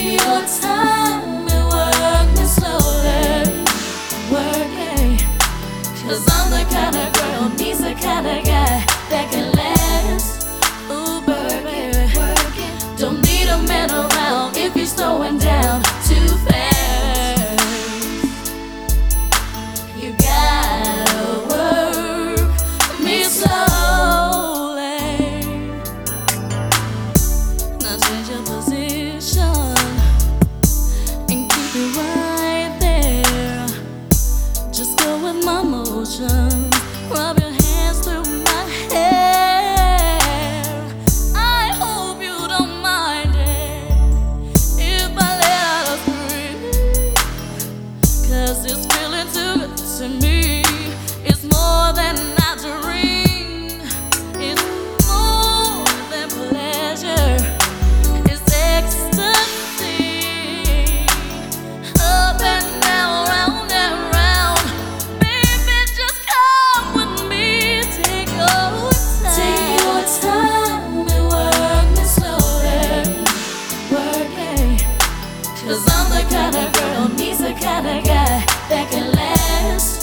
Take your time and work me slowly. Work it. 'Cause I'm the kind of girl, needs the kind of guy that can last. Ooh, baby, work it. Don't need a man around if he's slowing down too fast. You gotta work me slowly. Now change your position and keep it right there. Just go with my motion. Rub your hands through my hair. I hope you don't mind it if I let out a scream, 'cause it's feeling too good to me. It's more than I dream. It's more than pleasure. It's ecstasy. Up and down, round and round. Baby, just come with me. Take your time. Take your time and work me slowly. Work it. 'Cause I'm the kind of girl, needs the kind of guy that can last.